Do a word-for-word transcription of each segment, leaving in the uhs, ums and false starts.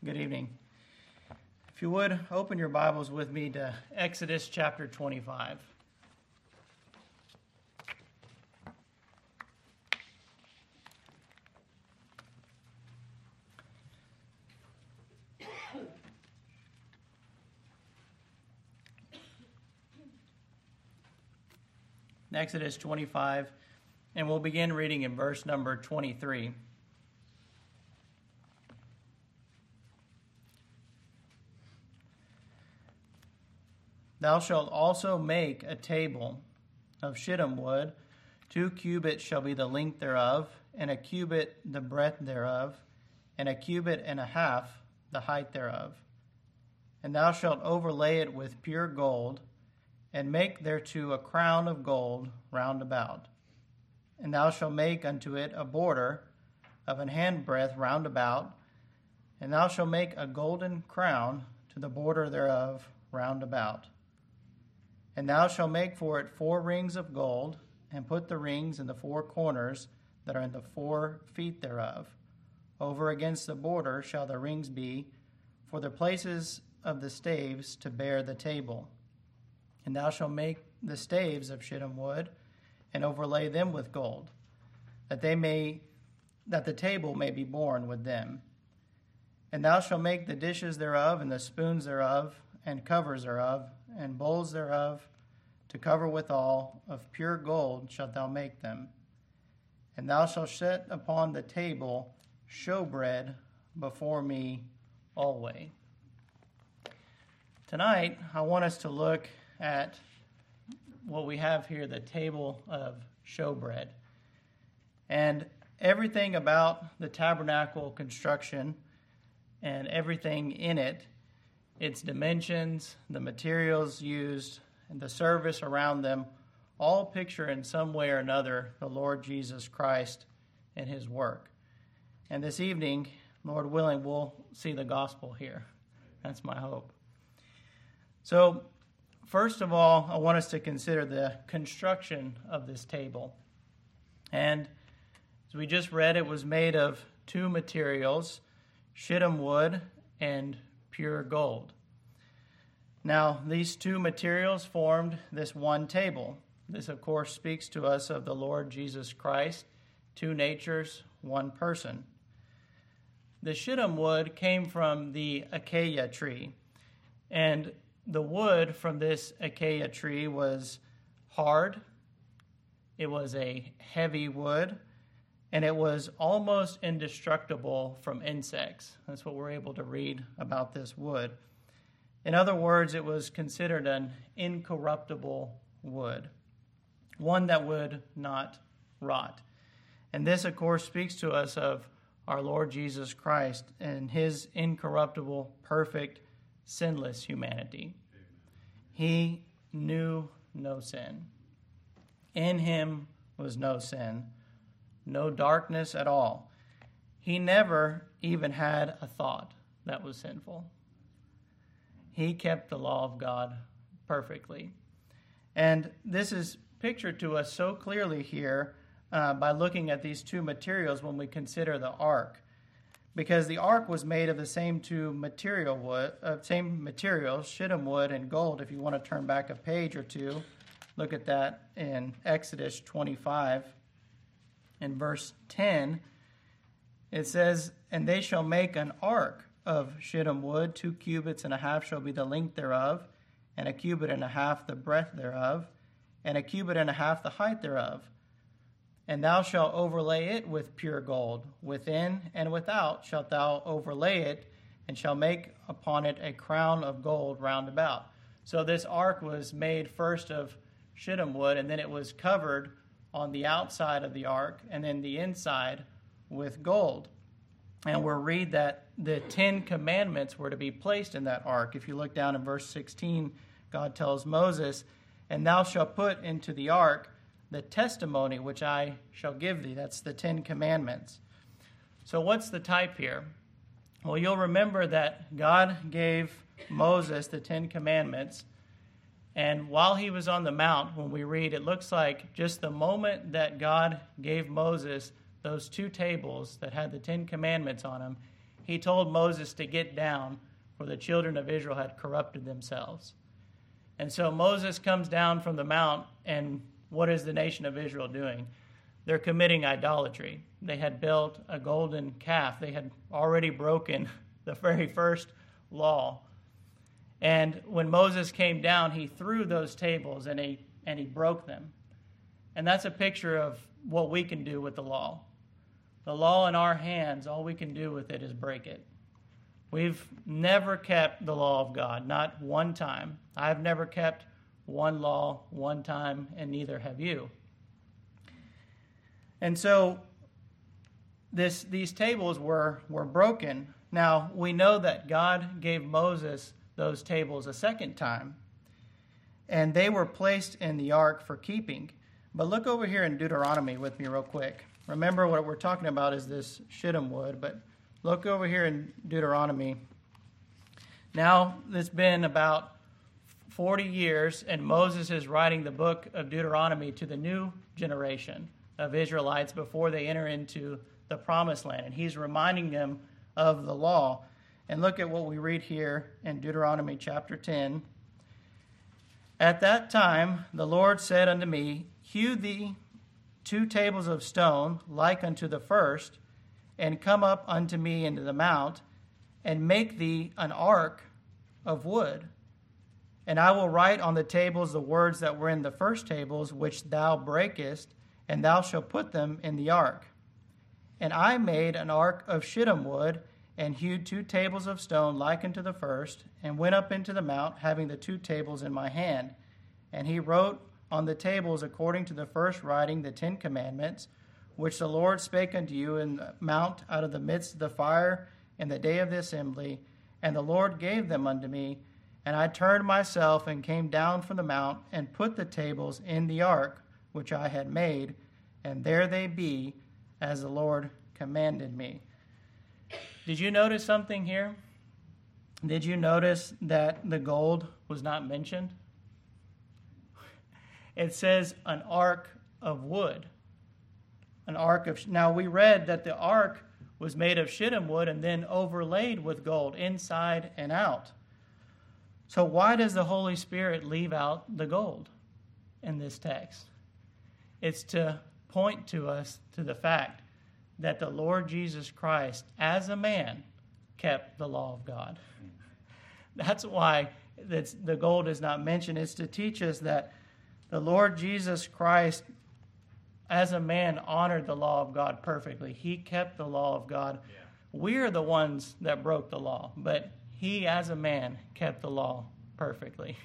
Good evening. If you would, open your Bibles with me to Exodus chapter twenty-five. Exodus twenty-five, and we'll begin reading in verse number twenty-three. Thou shalt also make a table of shittim wood. Two cubits shall be the length thereof, and a cubit the breadth thereof, and a cubit and a half the height thereof. And thou shalt overlay it with pure gold, and make thereto a crown of gold round about. And thou shalt make unto it a border of an handbreadth round about, and thou shalt make a golden crown to the border thereof round about. And thou shalt make for it four rings of gold, and put the rings in the four corners that are in the four feet thereof. Over against the border shall the rings be for the places of the staves to bear the table. And thou shalt make the staves of shittim wood, and overlay them with gold, that they may, that the table may be borne with them. And thou shalt make the dishes thereof, and the spoons thereof, and covers thereof, and bowls thereof, to cover withal, of pure gold shalt thou make them. And thou shalt set upon the table showbread before me always. Tonight, I want us to look at what we have here, the table of showbread. And everything about the tabernacle construction and everything in it, its dimensions, the materials used, and the service around them, all picture in some way or another the Lord Jesus Christ and his work. And this evening, Lord willing, we'll see the gospel here. That's my hope. So, first of all, I want us to consider the construction of this table. And as we just read, it was made of two materials, shittim wood and pure gold. Now, these two materials formed this one table. This, of course, speaks to us of the Lord Jesus Christ, two natures, one person. The shittim wood came from the acacia tree, and the wood from this acacia tree was hard, it was a heavy wood, and it was almost indestructible from insects. That's what we're able to read about this wood. In other words, it was considered an incorruptible wood, one that would not rot. And this, of course, speaks to us of our Lord Jesus Christ and his incorruptible, perfect, sinless humanity. He knew no sin. In him was no sin, no darkness at all. He never even had a thought that was sinful. He kept the law of God perfectly. And this is pictured to us so clearly here uh, by looking at these two materials when we consider the ark. Because the ark was made of the same two material wood, uh, same materials, shittim wood and gold. If you want to turn back a page or two, look at that in Exodus twenty-five. In verse ten, it says, "And they shall make an ark of shittim wood, two cubits and a half shall be the length thereof, and a cubit and a half the breadth thereof, and a cubit and a half the height thereof. And thou shalt overlay it with pure gold. Within and without shalt thou overlay it, and shall make upon it a crown of gold round about." So this ark was made first of shittim wood, and then it was covered on the outside of the ark, and then the inside with gold. And we'll read that the Ten Commandments were to be placed in that ark. If you look down in verse sixteen, God tells Moses, "And thou shalt put into the ark the testimony which I shall give thee." That's the Ten Commandments. So what's the type here? Well, you'll remember that God gave Moses the Ten Commandments, and while he was on the mount, when we read, it looks like just the moment that God gave Moses those two tables that had the Ten Commandments on them, he told Moses to get down, for the children of Israel had corrupted themselves. And so Moses comes down from the mount, and what is the nation of Israel doing? They're committing idolatry. They had built a golden calf. They had already broken the very first law. And when Moses came down, he threw those tables and he, and he broke them. And that's a picture of what we can do with the law. The law in our hands, all we can do with it is break it. We've never kept the law of God, not one time. I've never kept one law one time, and neither have you. And so this, these tables were, were broken. Now, we know that God gave Moses those tables a second time, and they were placed in the ark for keeping. But look over here in Deuteronomy with me real quick. Remember, what we're talking about is this shittim wood, but look over here in Deuteronomy. Now, it's been about forty years, and Moses is writing the book of Deuteronomy to the new generation of Israelites before they enter into the promised land. And he's reminding them of the law. And look at what we read here in Deuteronomy chapter ten. At that time, the Lord said unto me, hew thee two tables of stone, like unto the first, and come up unto me into the mount, and make thee an ark of wood. And I will write on the tables the words that were in the first tables, which thou breakest, and thou shalt put them in the ark. And I made an ark of shittim wood, and hewed two tables of stone like unto the first, and went up into the mount, having the two tables in my hand. And he wrote on the tables, according to the first writing, the Ten Commandments, which the Lord spake unto you in the mount out of the midst of the fire in the day of the assembly. And the Lord gave them unto me. And I turned myself and came down from the mount, and put the tables in the ark which I had made, and there they be, as the Lord commanded me. Did you notice something here? Did you notice that the gold was not mentioned? It says an ark of wood. An ark of... Now, we read that the ark was made of shittim wood and then overlaid with gold inside and out. So why does the Holy Spirit leave out the gold in this text? It's to point to us to the fact that the Lord Jesus Christ, as a man, kept the law of God. That's why that's, the gold is not mentioned. It's to teach us that the Lord Jesus Christ, as a man, honored the law of God perfectly. He kept the law of God. Yeah. We're the ones that broke the law, but he, as a man, kept the law perfectly.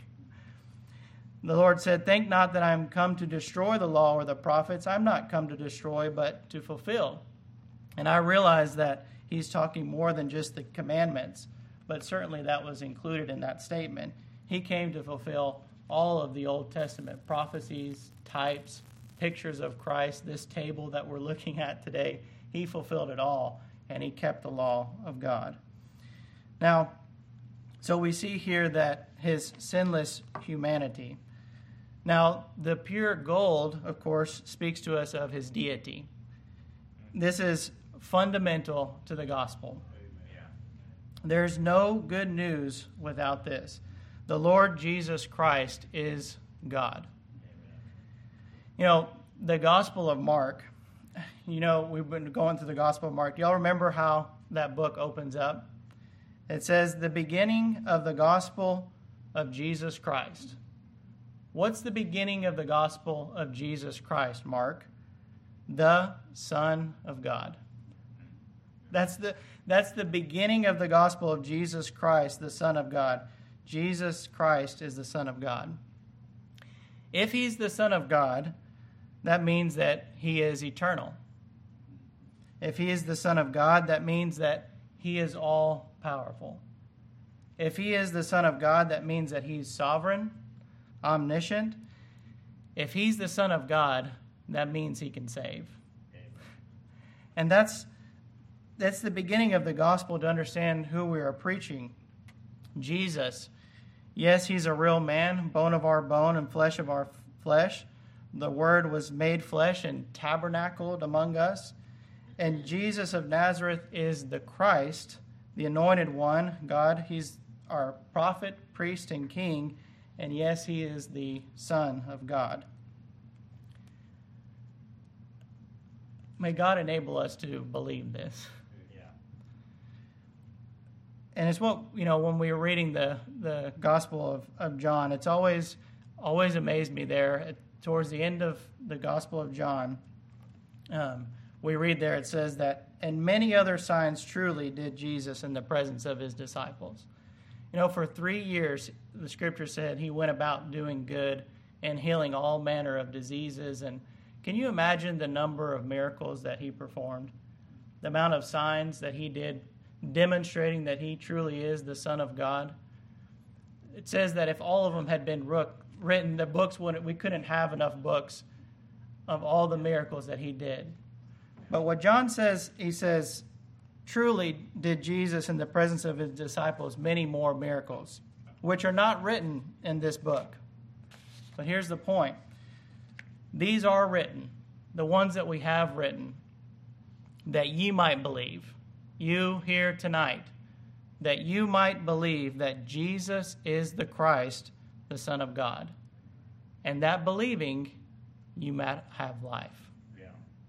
The Lord said, think not that I am come to destroy the law or the prophets. I'm not come to destroy, but to fulfill. And I realize that he's talking more than just the commandments, but certainly that was included in that statement. He came to fulfill all of the Old Testament prophecies, types, pictures of Christ, this table that we're looking at today. He fulfilled it all, and he kept the law of God. Now, so we see here that his sinless humanity. Now, the pure gold, of course, speaks to us of his deity. This is fundamental to the gospel. There's no good news without this. The Lord Jesus Christ is God. You know, the Gospel of Mark, you know, we've been going through the Gospel of Mark. Y'all remember how that book opens up? It says, the beginning of the gospel of Jesus Christ. What's the beginning of the gospel of Jesus Christ, Mark? The Son of God. That's the, that's the beginning of the gospel of Jesus Christ, the Son of God. Jesus Christ is the Son of God. If he's the Son of God, that means that he is eternal. If he is the Son of God, that means that he is all-powerful. If he is the Son of God, that means that he's sovereign, omniscient. If he's the Son of God, that means he can save. And that's that's the beginning of the gospel to understand who we are preaching. Jesus, yes, he's a real man, bone of our bone and flesh of our flesh. The Word was made flesh and tabernacled among us. And Jesus of Nazareth is the Christ, the Anointed One, God. He's our prophet, priest, and king. And yes, he is the Son of God. May God enable us to believe this. Yeah. And it's what, you know, when we were reading the, the Gospel of, of John, it's always always amazed me there. At, towards the end of the Gospel of John, um, we read there, it says that, and many other signs truly did Jesus in the presence of his disciples. You know, for three years, the Scripture said he went about doing good and healing all manner of diseases. And can you imagine the number of miracles that he performed? The amount of signs that he did demonstrating that he truly is the Son of God? It says that if all of them had been written, the books wouldn't, we couldn't have enough books of all the miracles that he did. But what John says, he says, truly did Jesus in the presence of his disciples many more miracles, which are not written in this book. But here's the point. These are written, the ones that we have written, that ye might believe, you here tonight, that you might believe that Jesus is the Christ, the Son of God. And that believing, you might have life. Yeah.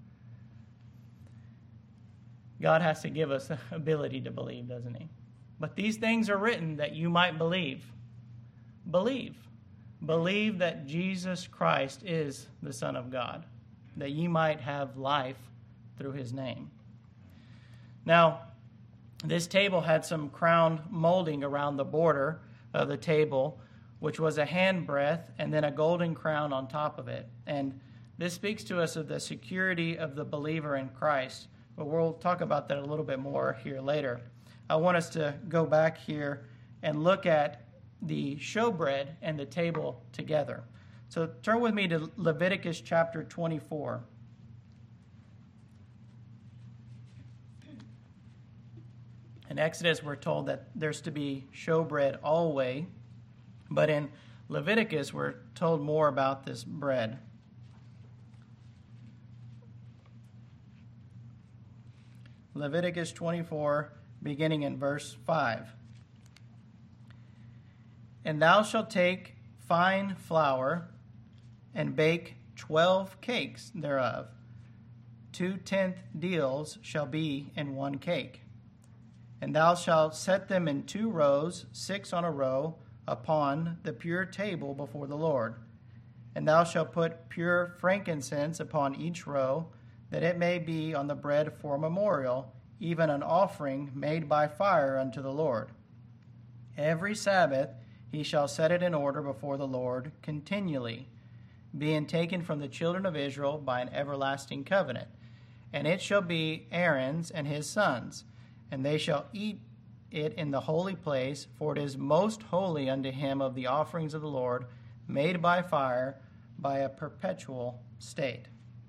God has to give us the ability to believe, doesn't he? But these things are written that you might believe. Believe. Believe that Jesus Christ is the Son of God, that ye might have life through his name. Now, this table had some crown molding around the border of the table, which was a handbreadth and then a golden crown on top of it. And this speaks to us of the security of the believer in Christ. But we'll talk about that a little bit more here later. I want us to go back here and look at the showbread and the table together. So turn with me to Leviticus chapter twenty-four. In Exodus, we're told that there's to be showbread always, but in Leviticus, we're told more about this bread. Leviticus twenty-four, beginning in verse five. And thou shalt take fine flour and bake twelve cakes thereof. Two tenth deals shall be in one cake. And thou shalt set them in two rows, six on a row, upon the pure table before the Lord. And thou shalt put pure frankincense upon each row, that it may be on the bread for a memorial, even an offering made by fire unto the Lord. Every Sabbath he shall set it in order before the Lord continually, being taken from the children of Israel by an everlasting covenant. And it shall be Aaron's and his sons, and they shall eat it in the holy place, for it is most holy unto him of the offerings of the Lord, made by fire, by a perpetual state.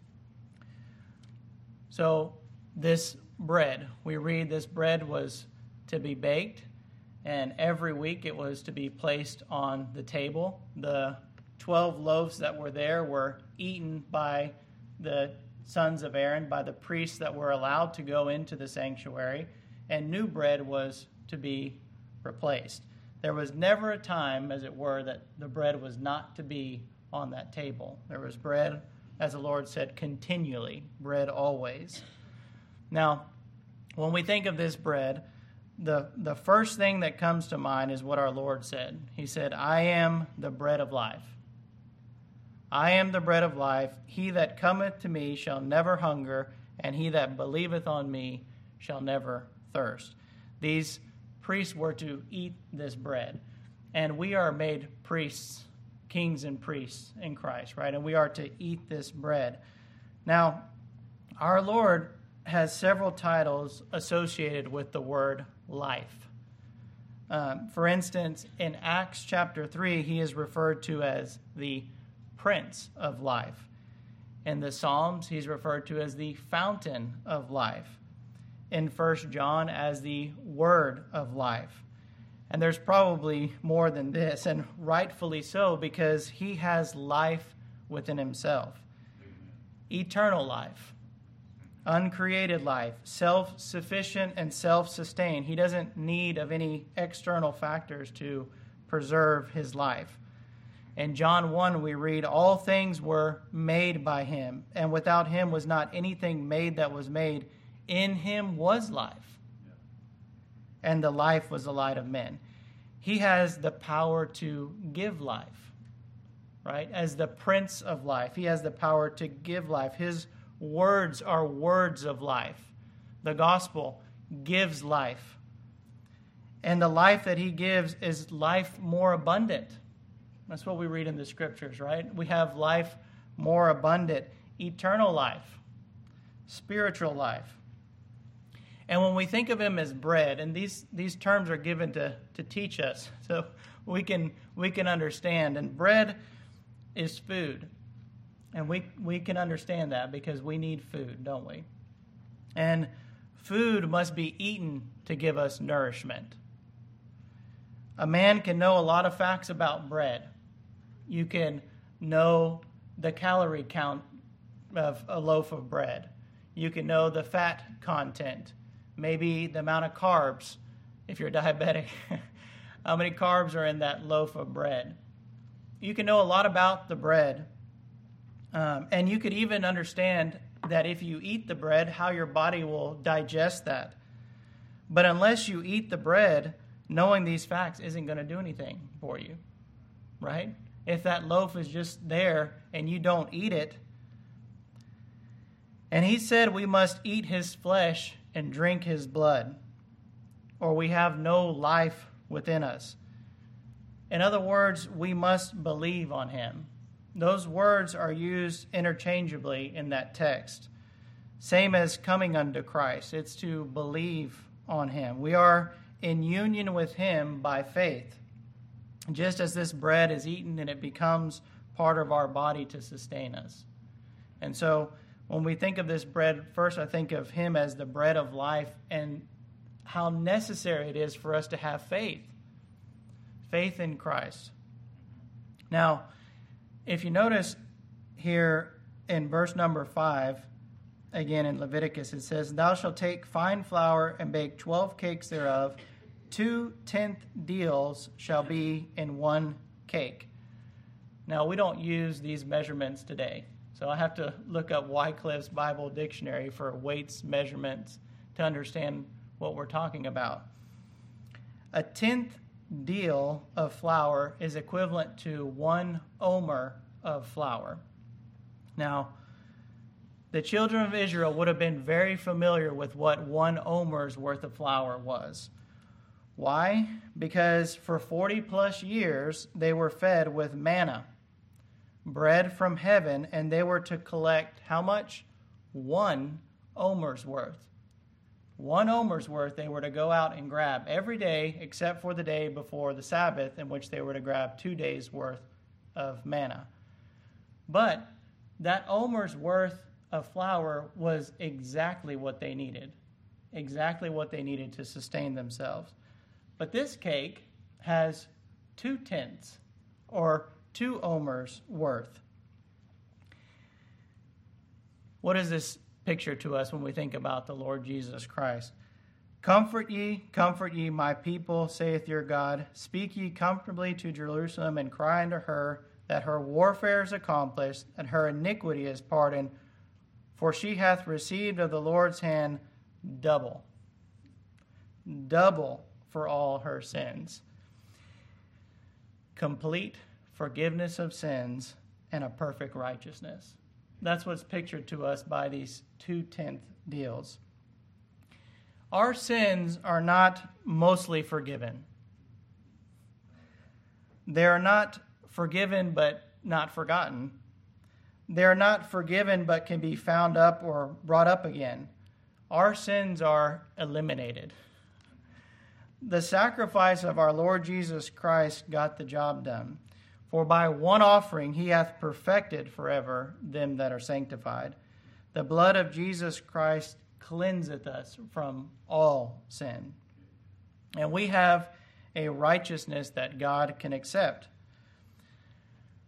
So this bread, we read this bread was to be baked, and every week it was to be placed on the table. The twelve loaves that were there were eaten by the sons of Aaron, by the priests that were allowed to go into the sanctuary, and new bread was to be replaced. There was never a time, as it were, that the bread was not to be on that table. There was bread, as the Lord said, continually, bread always. Now, when we think of this bread, the, the first thing that comes to mind is what our Lord said. He said, I am the bread of life. I am the bread of life. He that cometh to me shall never hunger, and he that believeth on me shall never thirst. These priests were to eat this bread, and we are made priests, kings and priests in Christ, right? And we are to eat this bread. Now, our Lord has several titles associated with the word life. Um, for instance, in Acts chapter three, he is referred to as the Prince of Life. In the Psalms, he's referred to as the Fountain of Life. In First John, as the Word of Life. And there's probably more than this, and rightfully so, because he has life within himself. Eternal life. uncreated life, self-sufficient and self-sustained. He doesn't need of any external factors to preserve his life. In John one, we read, all things were made by him, and without him was not anything made that was made. In him was life, and the life was the light of men. He has the power to give life, right? As the Prince of life, he has the power to give life. His words are words of life. The gospel gives life. And the life that he gives is life more abundant. That's what we read in the scriptures, right? We have life more abundant, eternal life, spiritual life. And when we think of him as bread, and these, these terms are given to, to teach us, so we can we can understand. And bread is food. And we, we can understand that because we need food, don't we? And food must be eaten to give us nourishment. A man can know a lot of facts about bread. You can know the calorie count of a loaf of bread. You can know the fat content, maybe the amount of carbs, if you're diabetic, how many carbs are in that loaf of bread. You can know a lot about the bread, um, and you could even understand that if you eat the bread, how your body will digest that. But unless you eat the bread, knowing these facts isn't going to do anything for you, right? If that loaf is just there and you don't eat it. And he said we must eat his flesh and drink his blood, or we have no life within us. In other words, we must believe on him. Those words are used interchangeably in that text. Same as coming unto Christ. It's to believe on him. We are in union with him by faith. Just as this bread is eaten and it becomes part of our body to sustain us. And so when we think of this bread, first I think of him as the bread of life and how necessary it is for us to have faith. Faith in Christ. Now, if you notice here in verse number five, again in Leviticus, it says, thou shalt take fine flour and bake twelve cakes thereof. Two tenth deals shall be in one cake. Now, we don't use these measurements today. So I have to look up Wycliffe's Bible Dictionary for weights, measurements, to understand what we're talking about. A tenth deal of flour is equivalent to one omer of flour. Now, the children of Israel would have been very familiar with what one omer's worth of flour was. Why? Because for forty plus years, they were fed with manna, bread from heaven, and they were to collect how much? One omer's worth. One omer's worth they were to go out and grab every day except for the day before the Sabbath, in which they were to grab two days' worth of manna. But that omer's worth of flour was exactly what they needed, exactly what they needed to sustain themselves. But this cake has two tenths, or two omers worth. What is this picture to us when we think about the Lord Jesus Christ? Comfort ye, comfort ye, my people, saith your God. Speak ye comfortably to Jerusalem, and cry unto her that her warfare is accomplished, and her iniquity is pardoned, for she hath received of the Lord's hand double. Double for all her sins. Complete forgiveness of sins and a perfect righteousness. That's what's pictured to us by these two-tenth deals. Our sins are not mostly forgiven. They are not forgiven but not forgotten. They are not forgiven but can be found up or brought up again. Our sins are eliminated. The sacrifice of our Lord Jesus Christ got the job done. For by one offering he hath perfected forever them that are sanctified. The blood of Jesus Christ cleanseth us from all sin. And we have a righteousness that God can accept.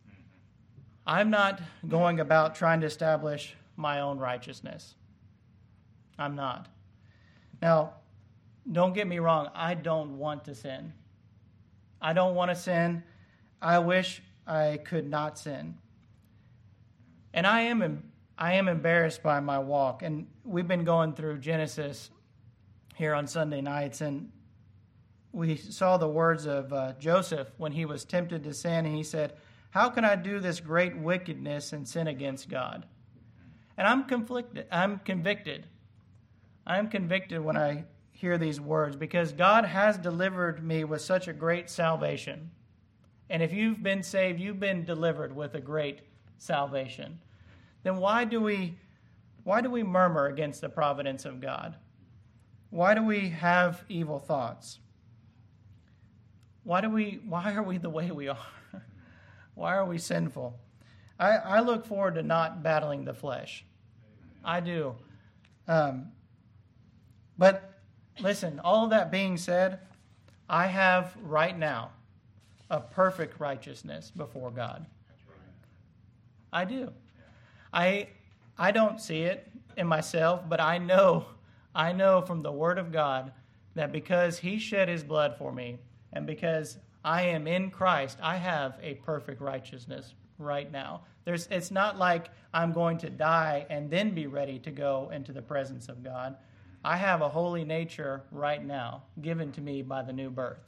I'm not going about trying to establish my own righteousness. I'm not. Now, don't get me wrong. I don't want to sin. I don't want to sin. I wish I could not sin. And I am I am embarrassed by my walk. And we've been going through Genesis here on Sunday nights, and we saw the words of uh, Joseph when he was tempted to sin, and he said, "How can I do this great wickedness and sin against God?" And I'm conflicted. I'm convicted. I'm convicted when I hear these words, because God has delivered me with such a great salvation. And if you've been saved, you've been delivered with a great salvation. Then why do we why do we murmur against the providence of God? Why do we have evil thoughts? Why do we why are we the way we are? Why are we sinful? I, I look forward to not battling the flesh. I do. Um, but listen, all of that being said, I have right now a perfect righteousness before God. I do. I I don't see it in myself, but I know, I know from the Word of God that because He shed His blood for me, and because I am in Christ, I have a perfect righteousness right now. There's, it's not like I'm going to die and then be ready to go into the presence of God. I have a holy nature right now given to me by the new birth.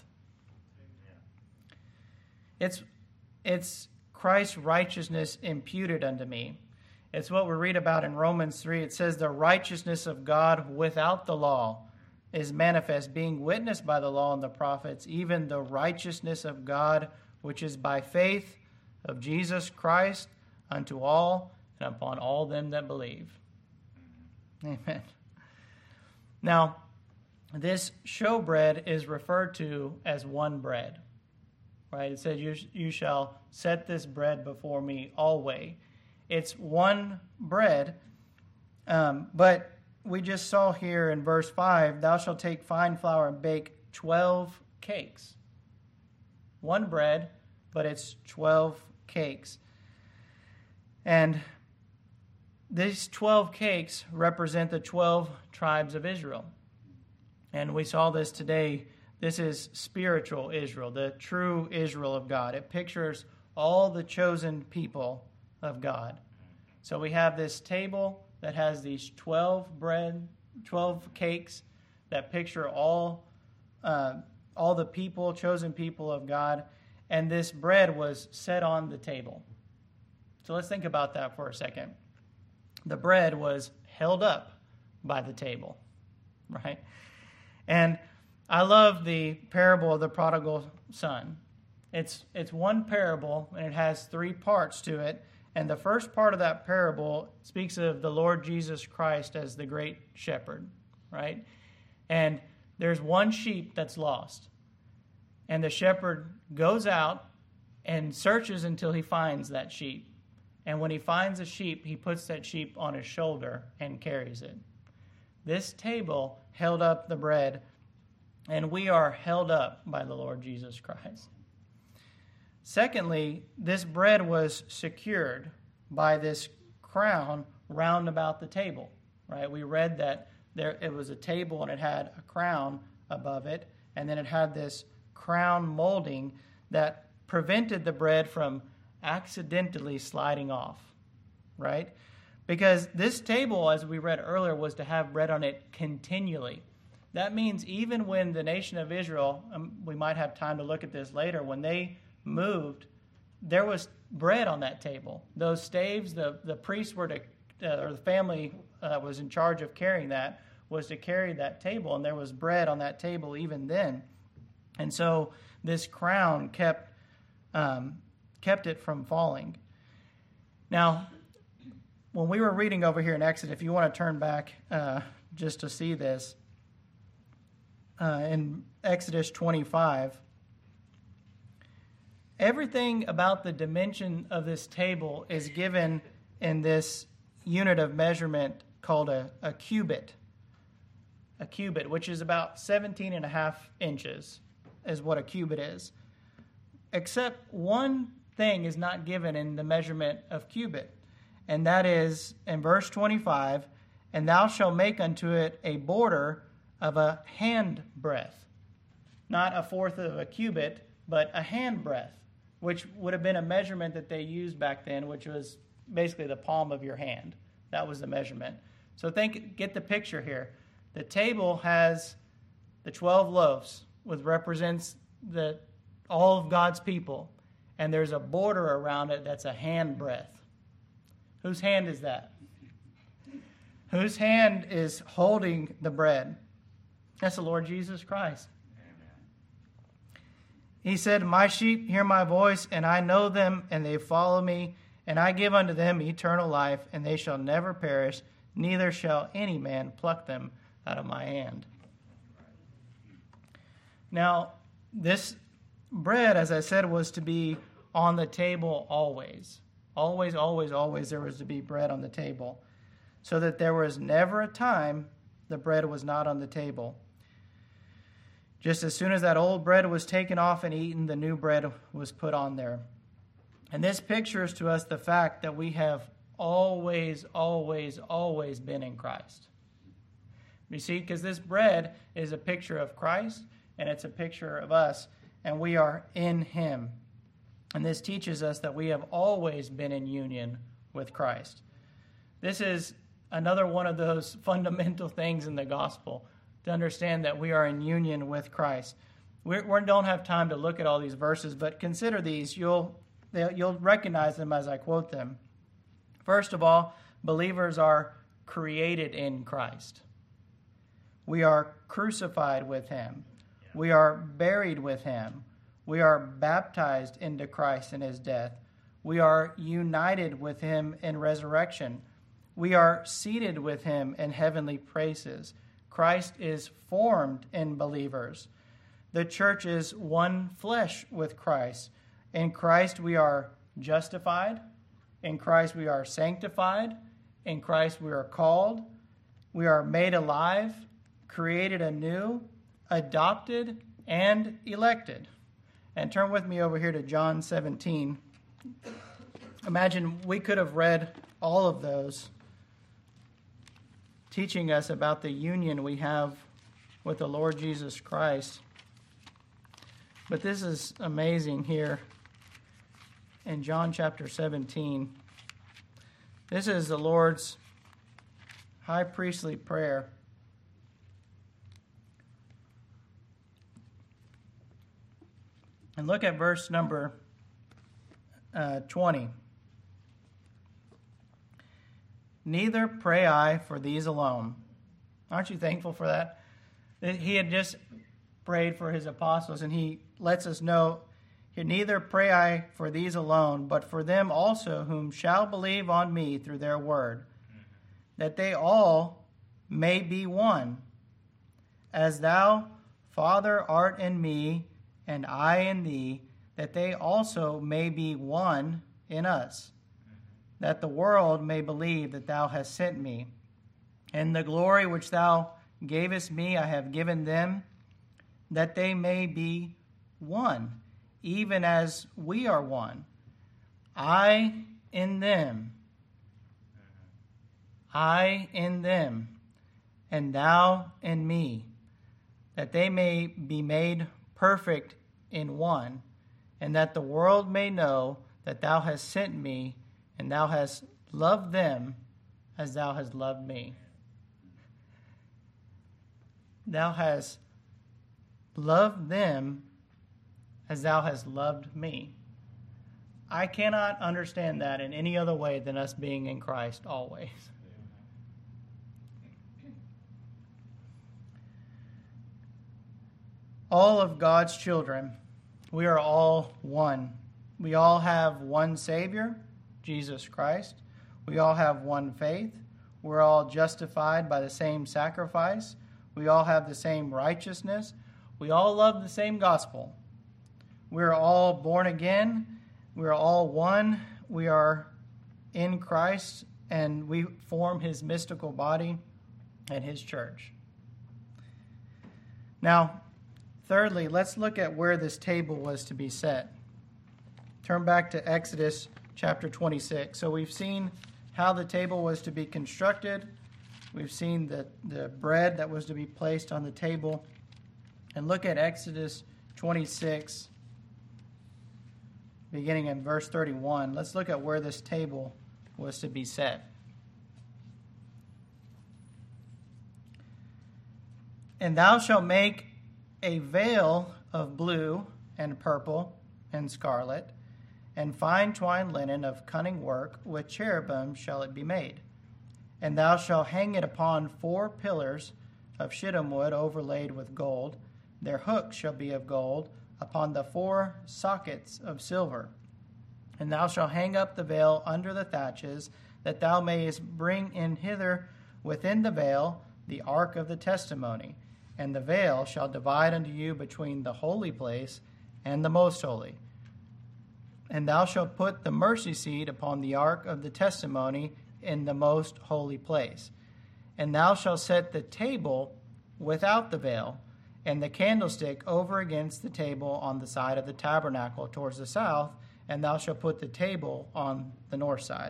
It's, it's Christ's righteousness imputed unto me. It's what we read about in Romans three. It says, the righteousness of God without the law is manifest, being witnessed by the law and the prophets, even the righteousness of God, which is by faith of Jesus Christ unto all and upon all them that believe. Amen. Now, this showbread is referred to as one bread. Right? It says, you, you shall set this bread before me always. It's one bread, um, but we just saw here in verse five, thou shalt take fine flour and bake twelve cakes. One bread, but it's twelve cakes. And these twelve cakes represent the twelve tribes of Israel. And we saw this today. This is spiritual Israel, the true Israel of God. It pictures all the chosen people of God. So we have this table that has these twelve bread, twelve cakes that picture all, uh, all the people, chosen people of God. And this bread was set on the table. So let's think about that for a second. The bread was held up by the table, right? And I love the parable of the prodigal son. It's it's one parable, and it has three parts to it. And the first part of that parable speaks of the Lord Jesus Christ as the great shepherd, right? And there's one sheep that's lost. And the shepherd goes out and searches until he finds that sheep. And when he finds a sheep, he puts that sheep on his shoulder and carries it. This table held up the bread, and we are held up by the Lord Jesus Christ. Secondly, this bread was secured by this crown round about the table, right? We read that there it was a table and it had a crown above it, and then it had this crown molding that prevented the bread from accidentally sliding off, right? Because this table, as we read earlier, was to have bread on it continually. That means even when the nation of Israel, um, we might have time to look at this later, when they moved, there was bread on that table. Those staves, the, the priests were to, uh, or the family uh, was in charge of carrying that, was to carry that table, and there was bread on that table even then. And so this crown kept um, kept it from falling. Now, when we were reading over here in Exodus, if you want to turn back uh, just to see this, uh, in Exodus twenty-five, everything about the dimension of this table is given in this unit of measurement called a, a cubit. A cubit, which is about seventeen and a half inches, is what a cubit is. Except one thing is not given in the measurement of cubit, and that is in verse twenty-five, and thou shalt make unto it a border of a hand breadth. Not a fourth of a cubit, but a hand breadth, which would have been a measurement that they used back then, which was basically the palm of your hand. That was the measurement. So think, get the picture here. The table has the twelve loaves, which represents the all of God's people, and there's a border around it that's a hand breadth. Whose hand is that? Whose hand is holding the bread? That's the Lord Jesus Christ. Amen. He said, my sheep hear my voice, and I know them, and they follow me, and I give unto them eternal life, and they shall never perish, neither shall any man pluck them out of my hand. Now, this bread, as I said, was to be on the table always. Always, always, always there was to be bread on the table. So that there was never a time the bread was not on the table. Just as soon as that old bread was taken off and eaten, the new bread was put on there. And this pictures to us the fact that we have always, always, always been in Christ. You see, because this bread is a picture of Christ, and it's a picture of us, and we are in him. And this teaches us that we have always been in union with Christ. This is another one of those fundamental things in the gospel, to understand that we are in union with Christ. We don't have time to look at all these verses, but consider these. You'll, you'll recognize them as I quote them. First of all, believers are created in Christ. We are crucified with him. We are buried with him. We are baptized into Christ in his death. We are united with him in resurrection. We are seated with him in heavenly places. Christ is formed in believers. The church is one flesh with Christ. In Christ we are justified. In Christ we are sanctified. In Christ we are called. We are made alive, created anew, adopted, and elected. And turn with me over here to John seventeen. Imagine we could have read all of those, teaching us about the union we have with the Lord Jesus Christ. But this is amazing here in John chapter seventeen. This is the Lord's high priestly prayer. And look at verse number uh, twenty. Neither pray I for these alone. Aren't you thankful for that? He had just prayed for his apostles, and he lets us know here, neither pray I for these alone, but for them also whom shall believe on me through their word, that they all may be one, as thou, Father, art in me, and I in thee, that they also may be one in us, that the world may believe that thou hast sent me. And the glory which thou gavest me I have given them, that they may be one, even as we are one. I in them, I in them, and thou in me, that they may be made perfect in one, and that the world may know that thou hast sent me, and thou hast loved them as thou hast loved me. Thou hast loved them as thou hast loved me. I cannot understand that in any other way than us being in Christ always. All of God's children, we are all one. We all have one Savior, Jesus Christ. We all have one faith. We're all justified by the same sacrifice. We all have the same righteousness. We all love the same gospel. We're all born again. We're all one. We are in Christ, and we form his mystical body and his church. Now, thirdly, let's look at where this table was to be set. Turn back to Exodus chapter twenty-six. So we've seen how the table was to be constructed. We've seen the, the bread that was to be placed on the table. And look at Exodus twenty-six, beginning in verse thirty-one. Let's look at where this table was to be set. And thou shalt make a veil of blue and purple and scarlet, and fine twined linen of cunning work, with cherubim shall it be made. And thou shalt hang it upon four pillars of shittim wood overlaid with gold. Their hooks shall be of gold, upon the four sockets of silver. And thou shalt hang up the veil under the thatches, that thou mayest bring in hither within the veil the ark of the testimony. And the veil shall divide unto you between the holy place and the most holy. And thou shalt put the mercy seat upon the ark of the testimony in the most holy place. And thou shalt set the table without the veil, and the candlestick over against the table on the side of the tabernacle towards the south, and thou shalt put the table on the north side.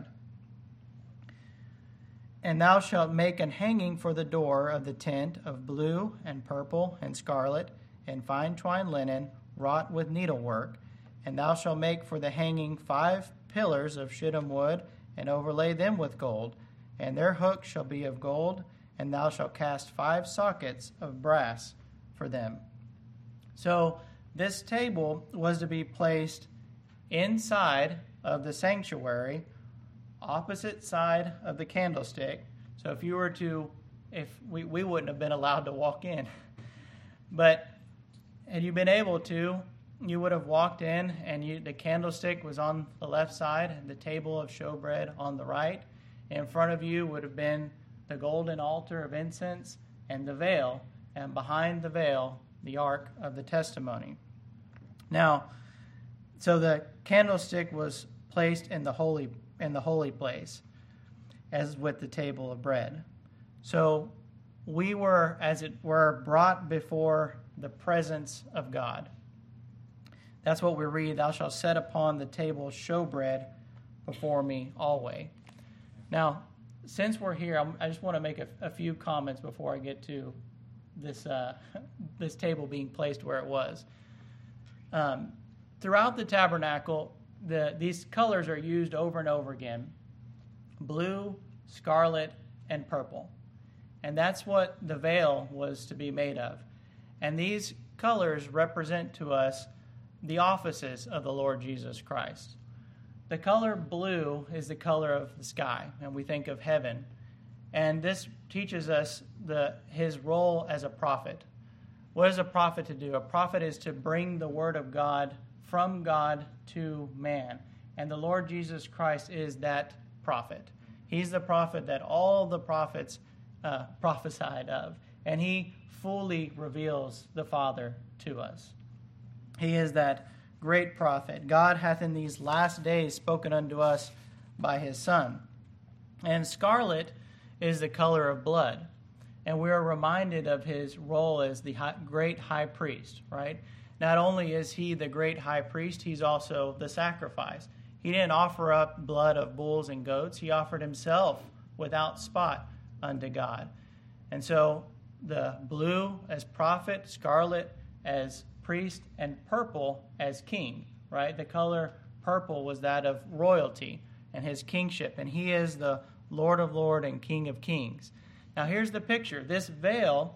And thou shalt make an hanging for the door of the tent of blue and purple and scarlet and fine twined linen, wrought with needlework. And thou shalt make for the hanging five pillars of shittim wood, and overlay them with gold. And their hooks shall be of gold, and thou shalt cast five sockets of brass for them. So this table was to be placed inside of the sanctuary, opposite side of the candlestick. So if you were to, if we, we wouldn't have been allowed to walk in, but had you been able to, you would have walked in, and you, the candlestick was on the left side, and the table of showbread on the right. In front of you would have been the golden altar of incense and the veil, and behind the veil, the ark of the testimony. Now, so the candlestick was placed in the holy in the holy place, as with the table of bread. So we were, as it were, brought before the presence of God. That's what we read, thou shalt set upon the table showbread before me always. Now, since we're here, I'm, I just want to make a, a few comments before I get to this uh, this table being placed where it was. Um, throughout the tabernacle, the these colors are used over and over again: blue, scarlet, and purple. And that's what the veil was to be made of. And these colors represent to us the offices of the Lord Jesus Christ. The color blue is the color of the sky, and we think of heaven. And this teaches us the his role as a prophet. What is a prophet to do? A prophet is to bring the word of God from God to man. And the Lord Jesus Christ is that prophet. He's the prophet that all the prophets uh, prophesied of. And he fully reveals the Father to us. He is that great prophet. God hath in these last days spoken unto us by his Son. And scarlet is the color of blood. And we are reminded of his role as the high, great high priest, right? Not only is he the great high priest, he's also the sacrifice. He didn't offer up blood of bulls and goats. He offered himself without spot unto God. And so the blue as prophet, scarlet as priest, and purple as king, right? The color purple was that of royalty and his kingship. And he is the Lord of lords and King of kings. Now here's the picture. This veil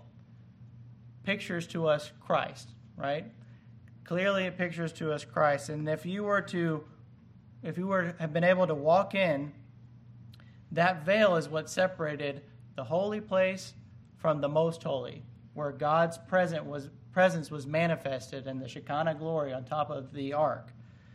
pictures to us Christ, right? Clearly it pictures to us Christ. And if you were to, if you were to have been able to walk in, that veil is what separated the holy place from the most holy, where God's presence was presence was manifested in the Shekinah glory on top of the ark.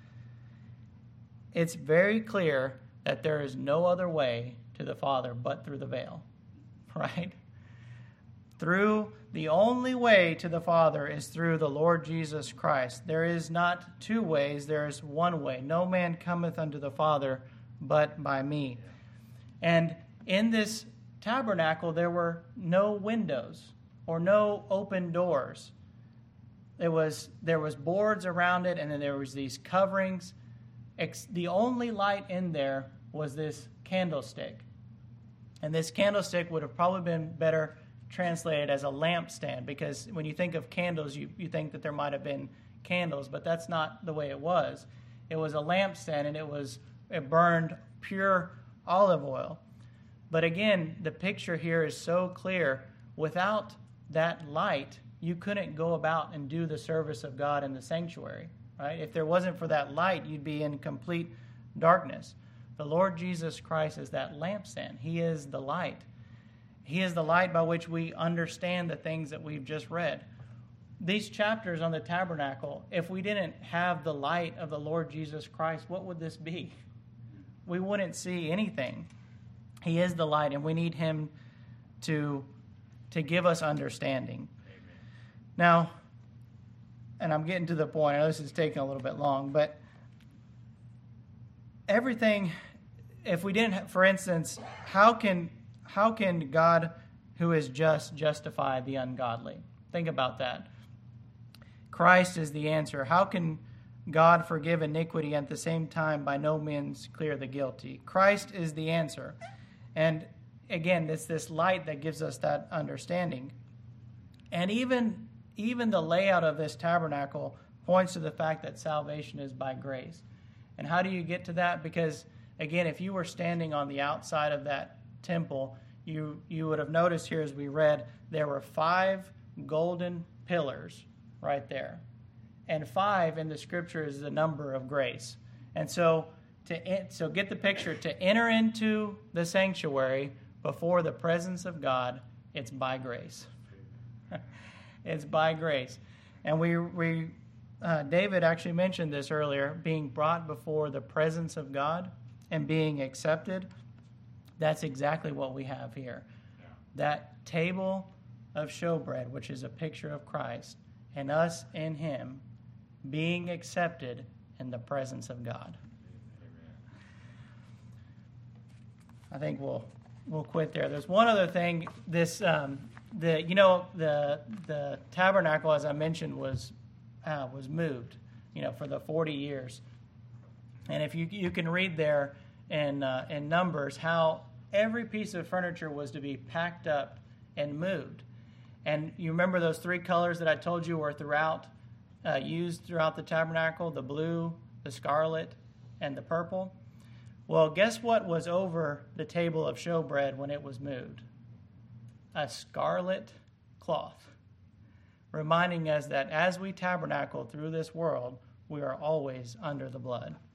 It's very clear that there is no other way to the Father but through the veil, right? Through the only way to the Father is through the Lord Jesus Christ. There is not two ways, there is one way. No man cometh unto the Father but by me. And in this tabernacle, there were no windows or no open doors. There was there was boards around it, and then there was these coverings. The only light in there was this candlestick. And this candlestick would have probably been better translated as a lampstand, because when you think of candles, you, you think that there might have been candles, but that's not the way it was. It was a lampstand, and it was it burned pure olive oil. But again, the picture here is so clear. Without that light, you couldn't go about and do the service of God in the sanctuary, right? If there wasn't for that light, you'd be in complete darkness. The Lord Jesus Christ is that lampstand. He is the light. He is the light by which we understand the things that we've just read. These chapters on the tabernacle, if we didn't have the light of the Lord Jesus Christ, what would this be? We wouldn't see anything. He is the light, and we need him to, to give us understanding. Amen. Now, and I'm getting to the point. I know this is taking a little bit long, but everything, if we didn't, for instance, how can how can God, who is just, justify the ungodly? Think about that. Christ is the answer. How can God forgive iniquity and at the same time by no means clear the guilty? Christ is the answer. And again, it's this light that gives us that understanding. And even, even the layout of this tabernacle points to the fact that salvation is by grace. And how do you get to that? Because, again, if you were standing on the outside of that temple, you, you would have noticed here as we read, there were five golden pillars right there. And five in the scripture is the number of grace. And so, to so get the picture, to enter into the sanctuary before the presence of God, it's by grace. It's by grace. And we, we uh, David actually mentioned this earlier, being brought before the presence of God and being accepted. That's exactly what we have here. Yeah. That table of showbread, which is a picture of Christ, and us in him being accepted in the presence of God. Amen. I think we'll we'll quit there. There's one other thing. This um, the you know the the tabernacle, as I mentioned, was uh, was moved, you know, for the forty years. And if you you can read there in uh, in Numbers how every piece of furniture was to be packed up and moved. And you remember those three colors that I told you were throughout uh, used throughout the tabernacle: the blue, the scarlet, and the purple. Well, guess what was over the table of showbread when it was moved? A scarlet cloth, reminding us that as we tabernacle through this world, we are always under the blood.